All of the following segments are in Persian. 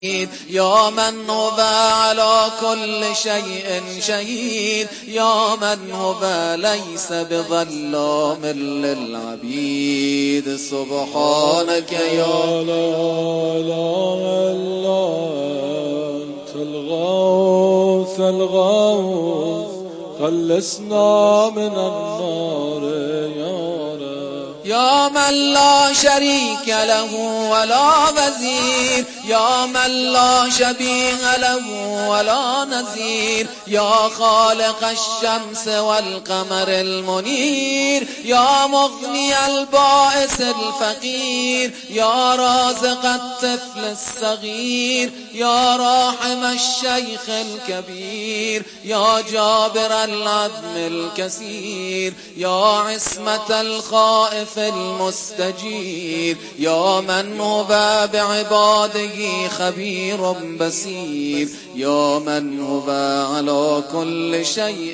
يا من هو على كل شيء شهيد يا من هو ليس بظلام للعبيد سبحانك يا لا إله إلا أنت الغوث الغوث خلصنا من النار يا رب يا من لا شريك له ولا وزير يا من لا شبيه له ولا نظير يا خالق الشمس والقمر المنير يا مغني البائس الفقير يا رازق الطفل الصغير يا راحم الشيخ الكبير يا جابر العظم الكثير يا عصمة الخائف المستجير يا من هو بعباده خبير بصير يا من هو على كل شيء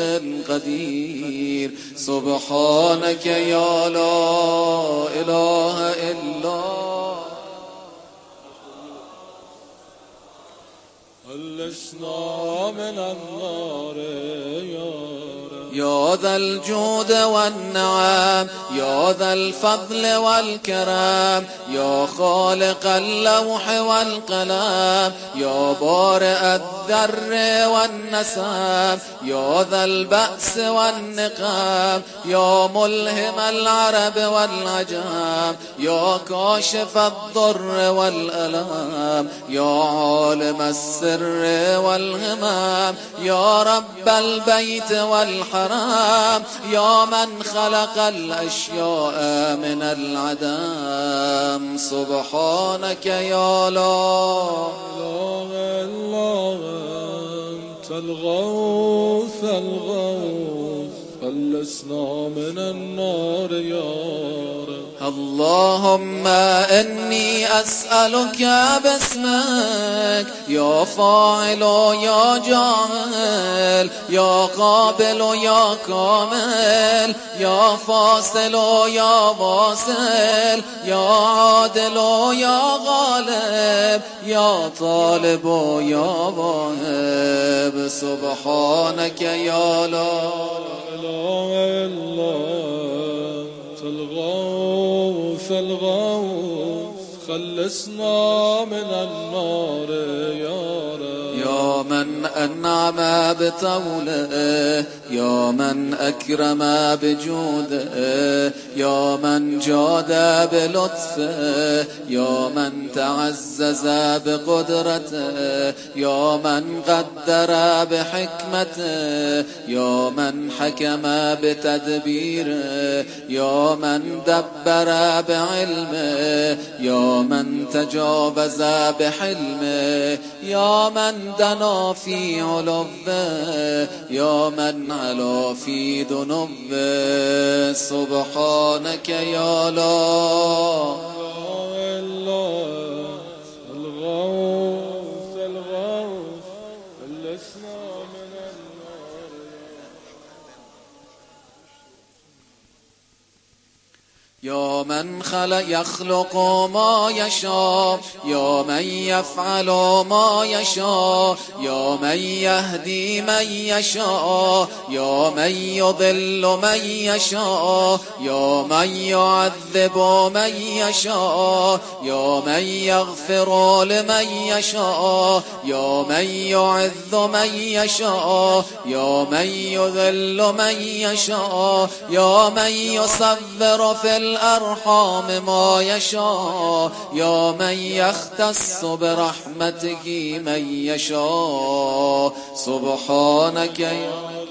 قدير سبحانك يا لا إله إلا خلصنا من النار يا ذا الجود والنعم يا ذا الفضل والكرم يا خالق اللوح والقلم يا بارئ الذر والنسم يا ذا البأس والنقم يا ملهم العرب والعجم يا كاشف الضر والألم يا عالم السر والهمم يا رب البيت والحرم يا من خلق الأشياء من العدم سبحانك يا لا إله إلا أنت الغوث الغوث خلصنا من النار يا رب اللهم إني أسألك باسمك يا فاعل يا جاهل يا قابل يا كامل يا فاصل يا واصل يا عادل يا غالب يا طالب يا واهب سبحانك يا لا إله إلا أنت الغوث الغوث خلصنا من النار يا رب يا من أنعم بطوله يا من أكرم بجوده يا من جاد بلطفه يا من تعزز بقدرته يا من قدر بحكمته يا من حكم بتدبيره يا من دبر بعلمه يا من تجاوز بحلمه يا من دنا في علوه يا من علا في دنوه سبحانك يا لا الغوث الغوث خلصنا من النار يا من يخلق ما يشاء يا من يفعل ما يشاء يا من يهدي من يشاء يا من يضل من يشاء يا من يعذب من يشاء يا من يغفر لمن يشاء يا من يعز من يشاء يا من يذل من يشاء يا من يصبر في الأرحام ما يشاء يا من يختص برحمته من يشاء سبحانك يا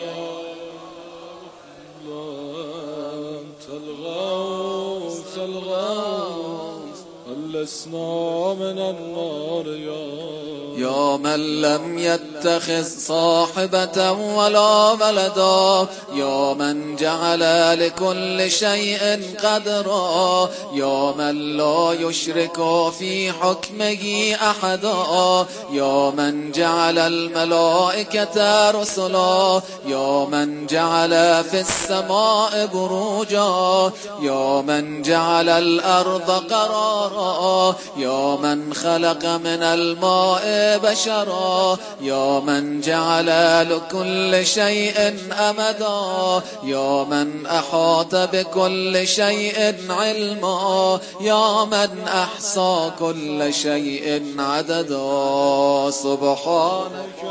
أنت الغوث الغوث خلصنا من النار يا من لم يتخذ صاحبة ولا ولدا، يا من جعل لكل شيء قدرا، يا من لا يشرك في حكمه أحدا، يا من جعل الملائكة رسلا، يا من جعل في السماء بروجا، يا من جعل الأرض قرارا، يا من خلق من الماء بشرا، يا من جعل لكل شيء أمدا، يا من أحاط بكل شيء علما، يا من أحصى كل شيء عددا. سبحانك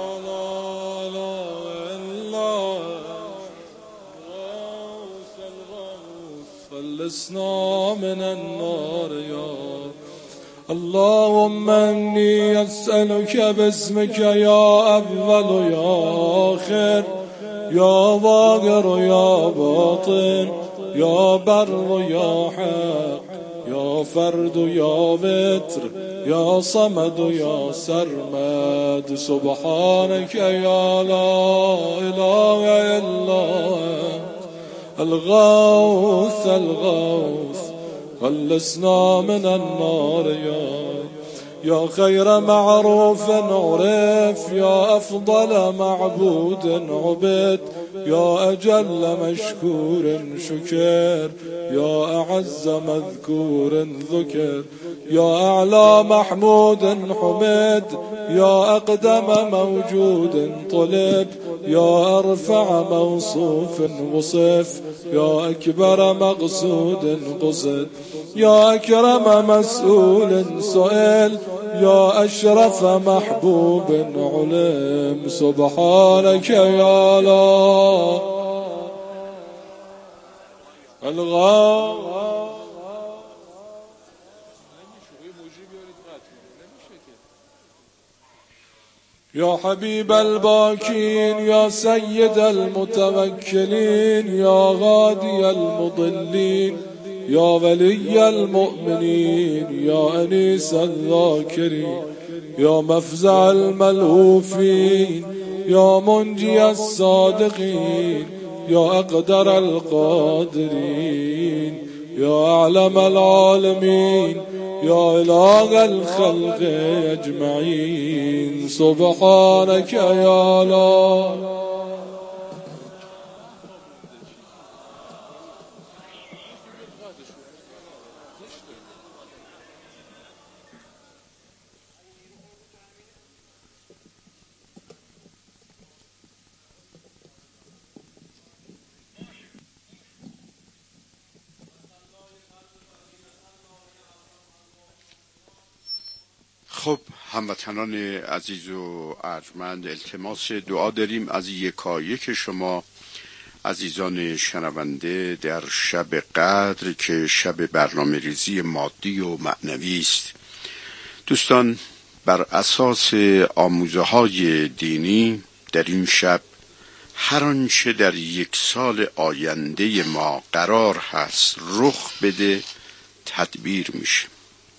خلصنا من النار يا اللهم إني أسألك باسمك يا أول يا آخر، يا ظاهر يا باطن، يا بر يا حق، يا فرد يا وتر، يا صمد يا سرمد. سبحانك يا لا إله إلا الغوث الغوث، خلصنا من النار يا خير معروف عرف، يا أفضل معبود عبد، يا أجل مشكور شكر، يا أعز مذكور ذكر، يا أعلى محمود حمد، يا أقدم موجود طلب، يا أرفع موصوف وصف، يا أكبر مقصود قصد، يا أكرم مسؤول سئل، يا أشرف محبوب علم. سبحانك يا لا الغاوى يا حبيب الباكين، يا سيد المتوكلين، يا غادي المضلين، يا ولي المؤمنين، يا أنيس الذاكرين، يا مفزع الملهوفين، يا منجي الصادقين، يا أقدر القادرين، يا أعلم العالمين، يا إله الخلق أجمعين. سبحانك يا لا خب هموطنان عزیز و ارجمند، التماس دعا داریم از یکایک شما عزیزان شنونده در شب قدر که شب برنامه ریزی مادی و معنوی است. دوستان، بر اساس آموزه های دینی در این شب هر آنچه در یک سال آینده ما قرار هست رخ بده تدبیر میشه.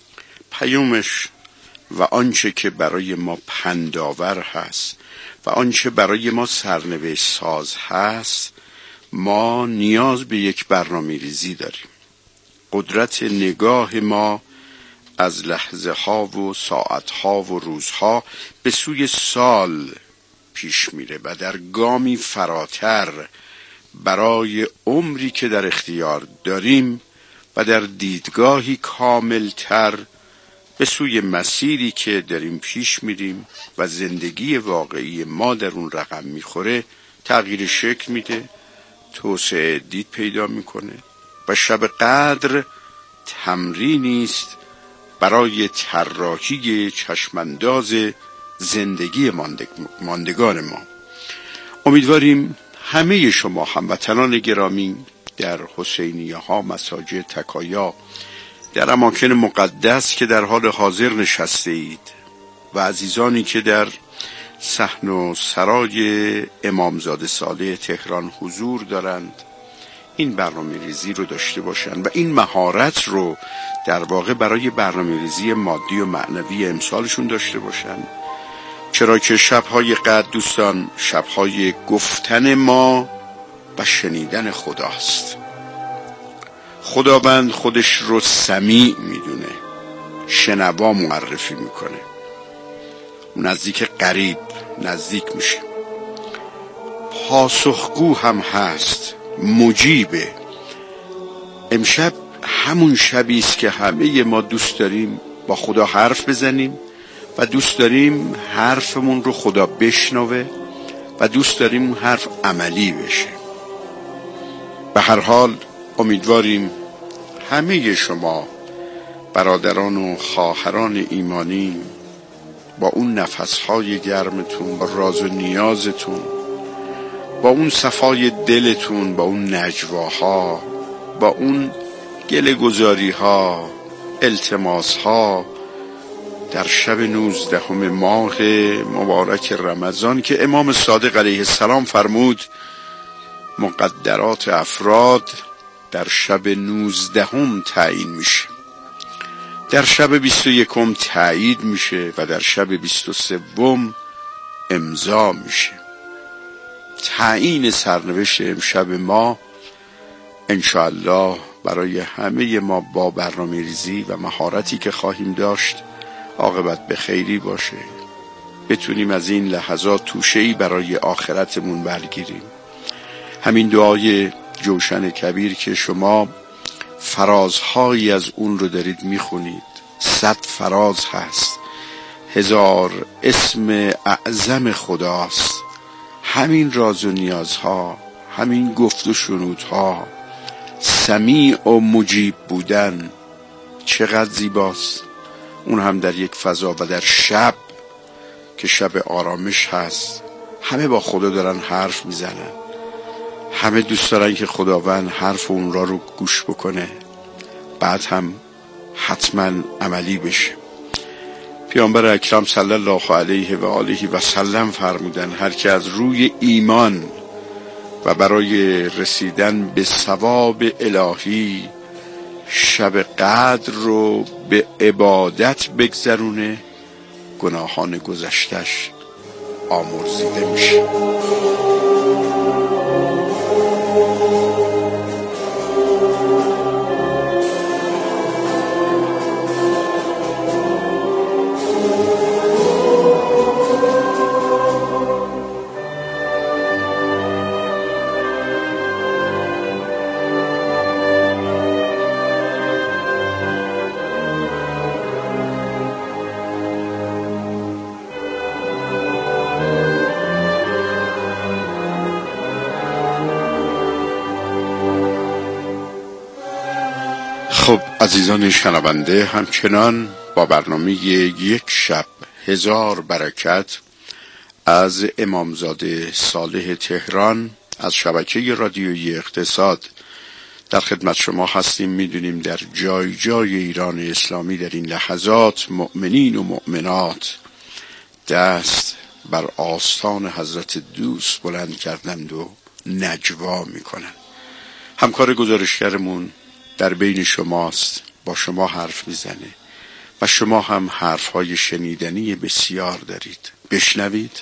پیامش و آنچه که برای ما پندآور هست و آنچه برای ما سرنوشت ساز هست، ما نیاز به یک برنامه‌ریزی داریم. قدرت نگاه ما از لحظه ها و ساعت ها و روزها به سوی سال پیش میره و در گامی فراتر برای عمری که در اختیار داریم و در دیدگاهی کاملتر به سوی مسیری که داریم پیش میریم و زندگی واقعی ما در اون رقم میخوره تغییر شکل میده، توسعه دید پیدا میکنه و شب قدر تمرینی است برای طراحی چشمانداز زندگی ماندگان ما. امیدواریم همه شما هموطنان گرامی در حسینیه ها، مساجد، تکایا، در اماکن مقدس که در حال حاضر نشسته اید و عزیزانی که در صحن و سرای امامزاده صالح تهران حضور دارند این برنامه ریزی رو داشته باشند و این مهارت رو در واقع برای برنامه ریزی مادی و معنوی امسالشون داشته باشند چرا که شب‌های قدر دوستان شب‌های گفتن ما و شنیدن خداست. خداوند خودش رو سمیع میدونه، شنوا معرفی میکنه، نزدیک قریب نزدیک میشه، پاسخگو هم هست، مجیبه. امشب همون شبی است که همه ما دوست داریم با خدا حرف بزنیم و دوست داریم حرفمون رو خدا بشنوه و دوست داریم اون حرف عملی بشه. به هر حال امیدواریم همه شما برادران و خواهران ایمانی با اون نفسهای گرمتون، با راز و نیازتون، با اون صفای دلتون، با اون نجواها، با اون گله گذاری ها، التماس ها در شب 19 ماه مبارک رمضان که امام صادق علیه السلام فرمود مقدرات افراد در شب 19 تعیین میشه، در شب 21 تایید میشه و در شب 23 امضا میشه. تعیین سرنوشت امشب ما انشاءالله برای همه ما با برنامه ریزی و مهارتی که خواهیم داشت عاقبت به خیری باشه، بتونیم از این لحظات توشه‌ای برای آخرتمون برگیریم. همین دعای جوشن کبیر که شما فرازهایی از اون رو دارید میخونید، 100 فراز هست، 1000 اسم اعظم خداست. همین راز و نیازها، همین گفت و شنودها، سمیع و مجیب بودن چقدر زیباست. اون هم در یک فضا و در شب که شب آرامش هست، همه با خدا دارن حرف میزنن، همه دوست دارن که خداوند حرف اون را رو گوش بکنه، بعد هم حتما عملی بشه. پیامبر اکرم صلی الله علیه و آله و سلم فرمودن هر که از روی ایمان و برای رسیدن به ثواب الهی شب قدر رو به عبادت بگذرونه، گناهان گذشتش آمرزیده میشه. خب عزیزان شنونده، همچنان با برنامه یک شب 1000 برکت از امامزاده صالح تهران از شبکه رادیویی اقتصاد در خدمت شما هستیم. میدونیم در جای جای ایران اسلامی در این لحظات مؤمنین و مؤمنات دست بر آستان حضرت دوست بلند کردند و نجوا میکنن. همکار گزارشگرمون در بین شماست، با شما حرف میزنه و شما هم حرفهای شنیدنی بسیار دارید. بشنوید.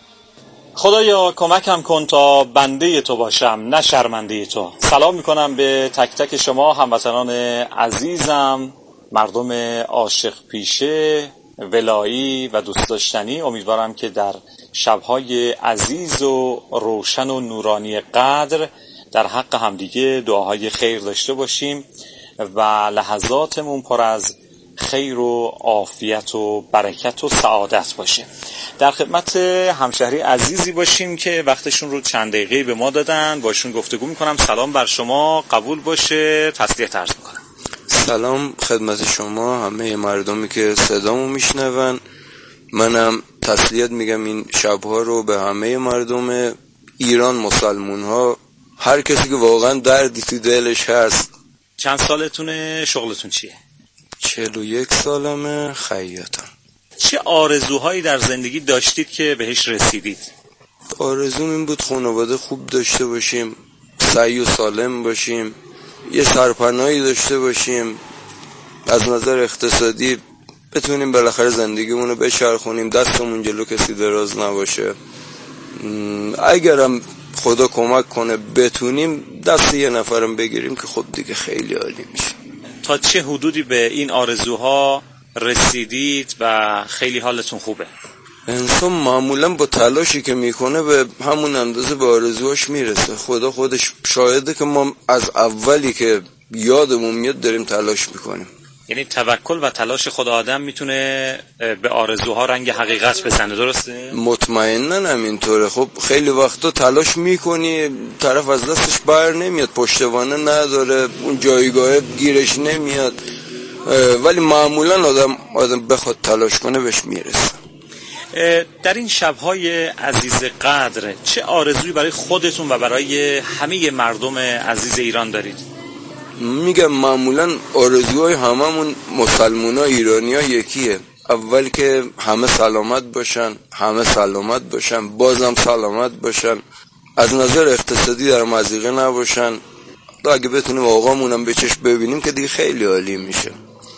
خدایا کمکم کن تا بنده تو باشم نه شرمنده تو. سلام میکنم به تک تک شما هموطنان عزیزم، مردم عاشق پیشه، ولایی و دوست داشتنی. امیدوارم که در شبهای عزیز و روشن و نورانی قدر در حق همدیگه دعاهای خیر داشته باشیم و لحظاتمون پر از خیر و عافیت و برکت و سعادت باشه. در خدمت همشهری عزیزی باشیم که وقتشون رو چند دقیقه به ما دادن، باشون گفتگو میکنم. سلام بر شما، قبول باشه، تسلیت عرض میکنم. سلام خدمت شما همه مردمی که صدامو میشنون. منم تسلیت میگم این شبها رو به همه مردم ایران، مسلمون ها، هر کسی که واقعا دردی تو دلش هست. چند سالتونه؟ شغلتون چیه؟ 41 سالمه، خیاطم. چه آرزوهایی در زندگی داشتید که بهش رسیدید؟ آرزوم این بود خانواده خوب داشته باشیم، سعی و سالم باشیم، یه سرپناهی داشته باشیم، از نظر اقتصادی بتونیم بالاخره زندگیمونو بچرخونیم، دستمون جلو کسی دراز نباشه. اگرم خدا کمک کنه بتونیم دست یه نفرم بگیریم که خب دیگه خیلی عالی میشه. تا چه حدودی به این آرزوها رسیدید و خیلی حالتون خوبه؟ انسان معمولا با تلاشی که میکنه به همون اندازه به آرزوهاش میرسه. خدا خودش شاهده که ما از اولی که یادمون میاد داریم تلاش میکنیم. یعنی توکل و تلاش خود آدم میتونه به آرزوها رنگ حقیقت بزنه، درسته؟ مطمئناً همینطوره. خب خیلی وقتا تلاش میکنی طرف از دستش بر نمیاد، پشتوانه نداره، اون جایگاه گیرش نمیاد، ولی معمولاً آدم بخواد تلاش کنه بهش میرسه. در این شب‌های عزیز قدر چه آرزویی برای خودتون و برای همه مردم عزیز ایران دارید؟ میگم معمولا آرزوهای هممون مسلمونا ایرانی‌ها یکیه. اول که همه سلامت باشن، بازم سلامت باشن، از نظر اقتصادی در مضیقه نباشن. تا اگه بتونیم آقامونم به چشم ببینیم که دیگه خیلی عالی میشه.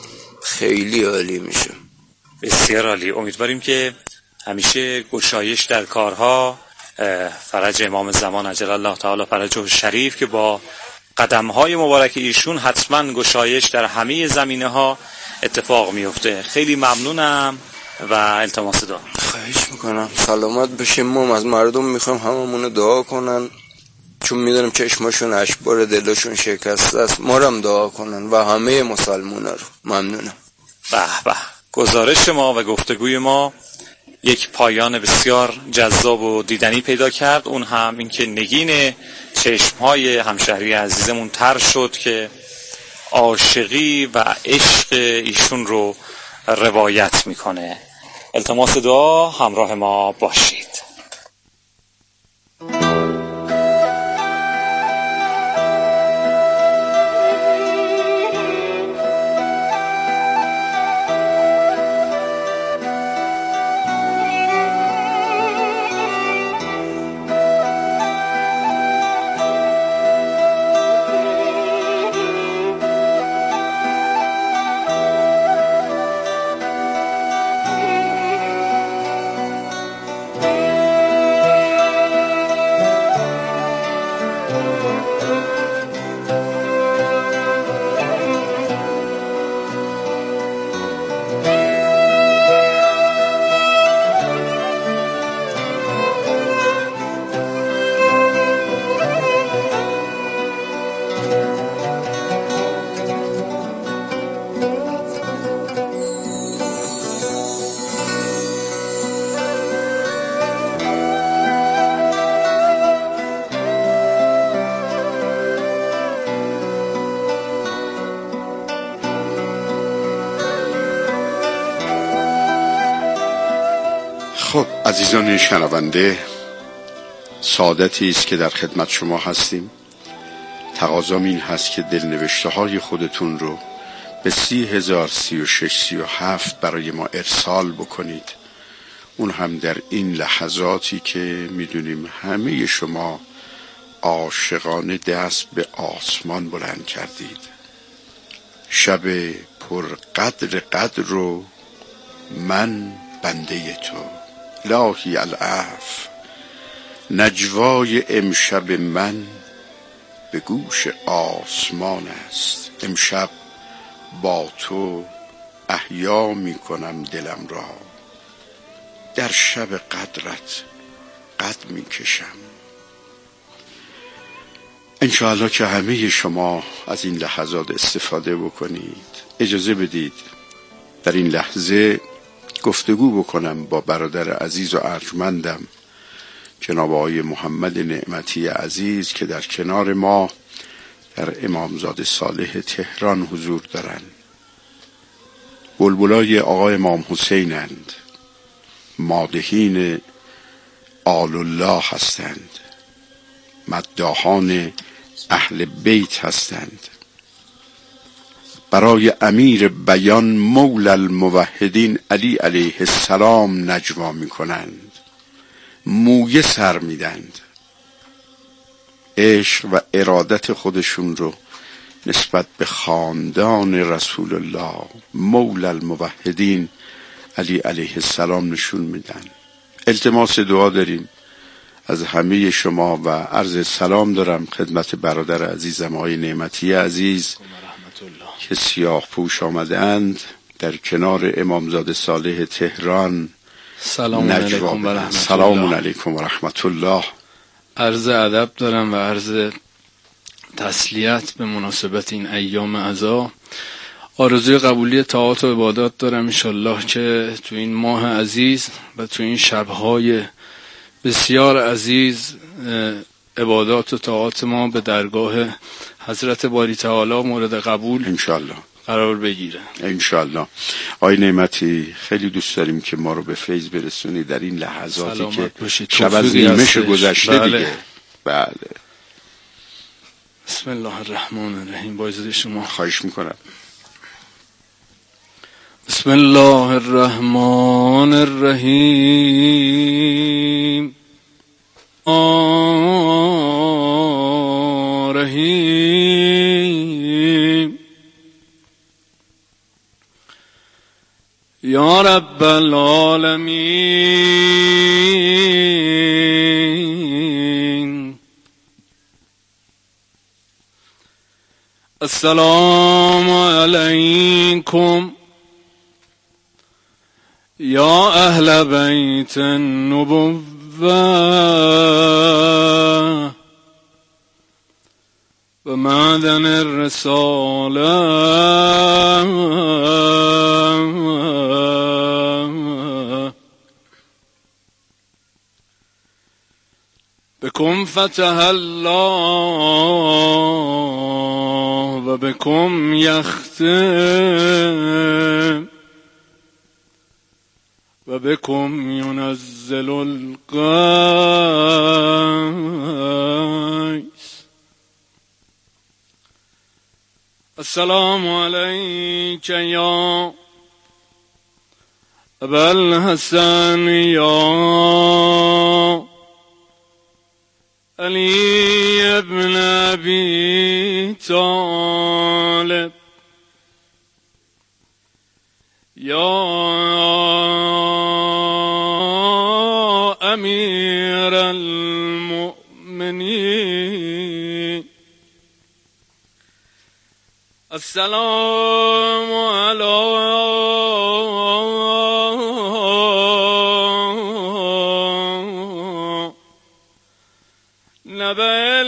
بسیار عالی. امیدواریم که همیشه گشایش در کارها، فرج امام زمان عجل الله تعالی فرجه شریف که با قدم‌های مبارک ایشون حتما گشایش در همه زمینه‌ها اتفاق میفته. خیلی ممنونم و التماس دعا. خواهش میکنم. سلامت بشیم. ما از مردم میخوام هممون دعا کنن، چون میدونم چشماشون اشکبار، دلشون شکسته است. ما رو هم دعا کنن و همه مسلمونا رو. ممنونم. به گزارش ما و گفتگوی ما یک پایان بسیار جذاب و دیدنی پیدا کرد. اون هم این که نگین چشمهای همشهری عزیزمون تر شد که عاشقی و عشق ایشون رو روایت میکنه. التماس دعا همراه ما باشید. خب عزیزان شنونده، سعادتی است که در خدمت شما هستیم. تقاضام این هست که دلنوشته های خودتون رو به 30,036-37 برای ما ارسال بکنید. اون هم در این لحظاتی که میدونیم همه شما عاشقانه دست به آسمان بلند کردید. شب پر قدر رو من بنده تو، الهی العفو، نجوای امشب من به گوش آسمان است. امشب با تو احیا می کنم دلم را، در شب قدرت قد می کشم. انشاءالله که همه شما از این لحظات استفاده بکنید. اجازه بدید در این لحظه گفتگو بکنم با برادر عزیز و ارجمندم جناب آقای محمد نعمتی عزیز که در کنار ما در امامزاده صالح تهران حضور دارند. بلبلای آقای امام حسینند، مادحین آل الله هستند، مداحان اهل بیت هستند. برای امیر بیان مولا الموحدین علی علیه السلام نجوا می کنند، مویه سر میدند، عشق و ارادت خودشون رو نسبت به خاندان رسول الله مولا الموحدین علی علیه السلام نشون میدن. التماس دعا داریم از همه شما و عرض سلام دارم خدمت برادر عزیزم آقای نعمتی عزیز که سیاه پوش آمدند در کنار امامزاده صالح تهران. سلام علیکم و رحمت الله. سلام علیکم و رحمت الله. عرض ادب دارم و عرض تسلیت به مناسبت این ایام عزا. آرزوی قبولی طاعات و عبادات دارم انشالله که تو این ماه عزیز و تو این شبهای بسیار عزیز عبادات و طاعات ما به درگاه حضرت باری تعالی مورد قبول انشالله قرار بگیره انشالله. آقای نعمتی خیلی دوست داریم که ما رو به فیض برسونی در این لحظاتی که شب از نیمش گذشته دیگه. بله. بسم الله الرحمن الرحیم. با اجازه شما خواهش میکنم. بسم الله الرحمن الرحیم. رحیم یا رب العالمین. السلام علیکم یا اهل بیت النبوة و معدن الرسالة بكم فتح الله و بكم يختم و بكم ينزل القيس. السلام عليك يا أبا الحسن يا علي ابن أبي طالب يا أمير المؤمنين. السلام على نبأ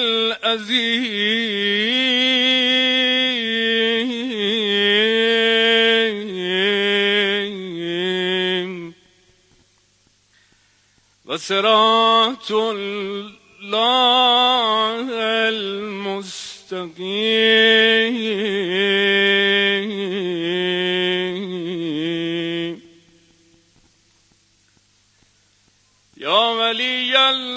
العظيم وصراط الله المستقيم. يا ولي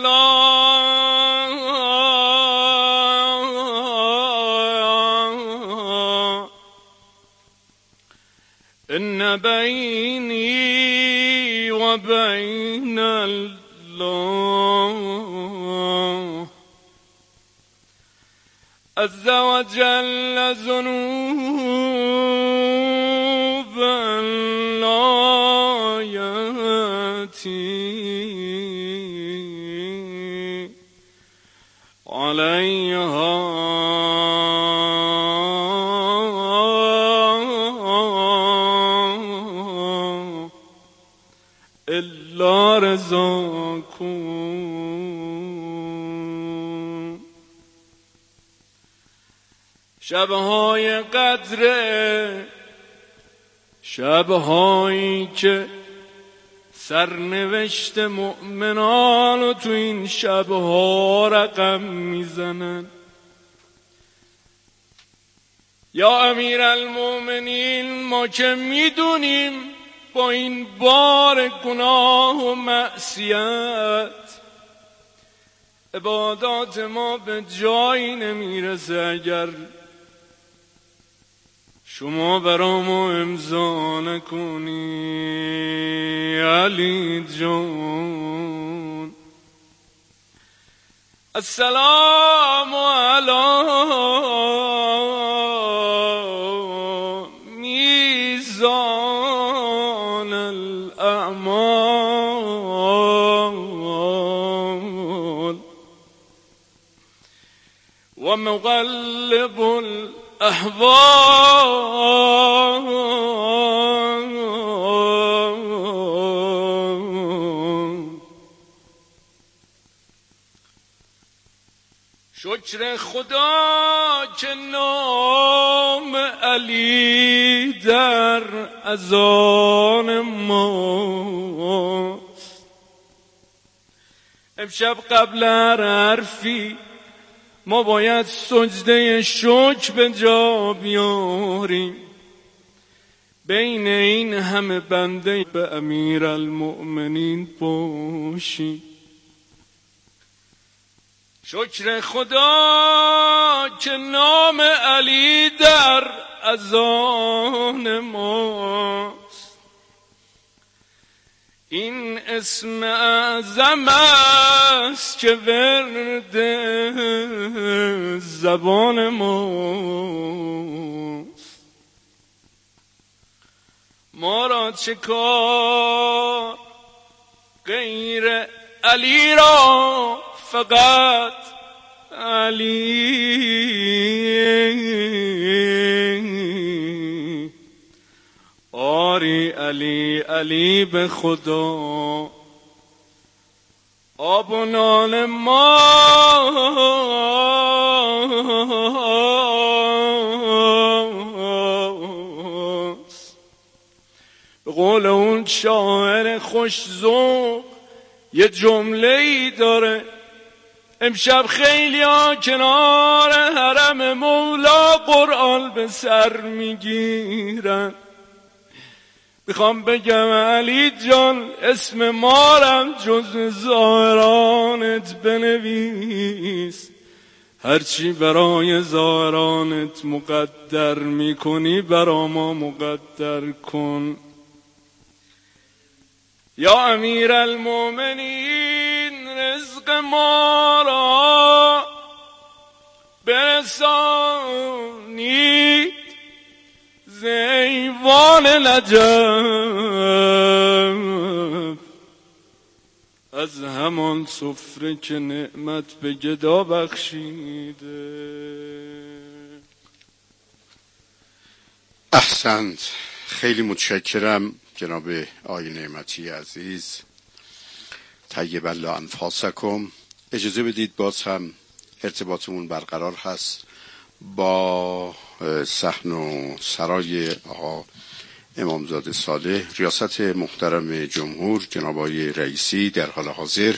الله إن بيني وبين الله عز وجل ذنوبا لا يأتي عليها إلا رضاكم. شبهای قدر، شبهایی که سرنوشت مؤمنان و تو این شبها رقم میزنن. یا امیر المؤمنین ما که میدونیم با این بار گناه و معصیت عبادات ما به جایی نمیرسه اگر شما برا ما امضا نکنی علی جان. السلام علی الأعمال ومقلب الأحوال. شکر خدا که نام علی در اذان ماست. امشب قبل هر حرفی ما باید سجده شکر به جا بیاریم. بین این همه بنده به امیرالمؤمنین باشیم. شکر خدا که نام علی در اذان ماست. این اسم اعظم است که ورد زبان ماست. ما را چه کار غیر علی را فقط علی. آری علی علی به خدا آب و نان ماست. به قول اون شاعر خوش ذوق یه جمله ای داره: امشب خیلی ها کنار حرم مولا قرآن به سر میگیرن. میخوام بگم علی جان اسم مارم جز ظاهرانت بنویس. هرچی برای ظاهرانت مقدر میکنی برا ما مقدر کن. یا امیرالمؤمنین رزق ما را برسانید ز ایوان نجف. از همان سفره که نعمت به گدا بخشیده. احسنت، خیلی متشکرم جناب آقای نعمتی عزیز. طیب الله انفاسکم. اجازه بدید باز هم ارتباطمون برقرار هست با صحن و سرای آقا امامزاده صالح. ریاست محترم جمهور جناب آقای رئیسی در حال حاضر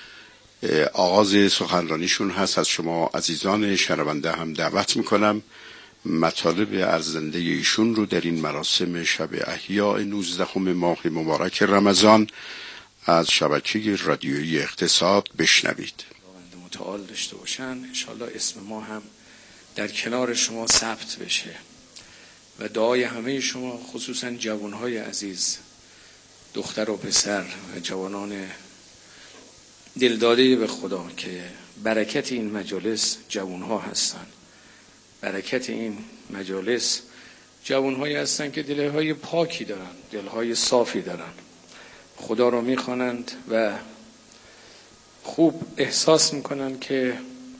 آغاز سخنرانیشون هست. از شما عزیزان شنونده هم دعوت میکنم مطالب ارزنده ایشون رو در این مراسم شب احیاء 19 ماه مبارک رمضان از شبکه رادیویی اقتصاد بشنوید. خداوند متعال داشته باشن. انشالله اسم ما هم در کنار شما ثبت بشه و دعای همه شما خصوصا جوانهای عزیز، دختر و پسر و جوانان دلداده به خدا که برکت این مجالس جوانها هستن. برکت این مجالس جوانهایی هستن که دلهای پاکی دارن، دلهای صافی دارن، خدا رو میخوانند و خوب احساس میکنن که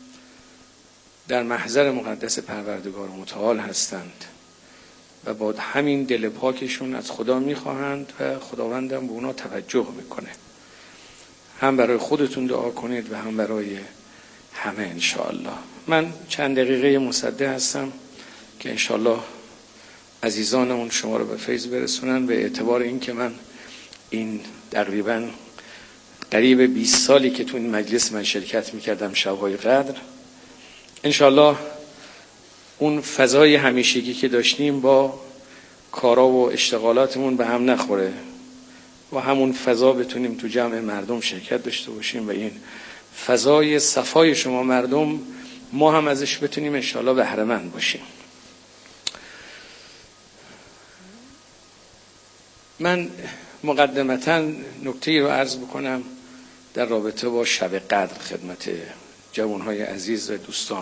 در محضر مقدس پروردگار متعال هستند و با همین دل پاکشون از خدا میخواهند و خداوندم به اونا توجه میکنه. هم برای خودتون دعا کنید و هم برای همه انشاءالله. من چند دقیقه مصدق هستم که انشاءالله عزیزانمون شما رو به فیض برسونن. به اعتبار این که من این تقریبا قریب 20 سالی که تو این مجلس من شرکت میکردم شب‌های قدر، انشاءالله اون فضای همیشگی که داشتیم با کارا و اشتغالاتمون به هم نخوره و همون فضا بتونیم تو جمع مردم شرکت داشته باشیم و این فضای صفای شما مردم ما هم ازش بتونیم انشاءالله بهره مند باشیم. من مقدمتاً نکته‌ای رو عرض بکنم در رابطه با شب قدر خدمت جوانهای عزیز و دوستان.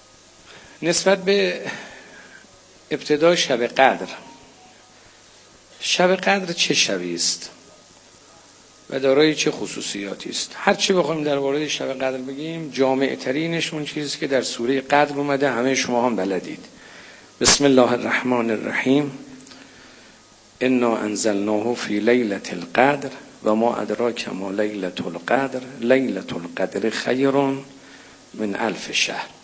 نسبت به ابتدای شب قدر شب قدر چه شبی است و دارای چه خصوصیاتی است؟ هر چی بخوایم درباره شب قدر بگیم، جامع ترینش اون چیزی که در سوره قدر اومده، همه شما هم بلدید. بسم الله الرحمن الرحیم. انا انزلناه فی لیلة القدر و ما ادراک ما لیلة القدر لیلة القدر خیر من 1000 شهر.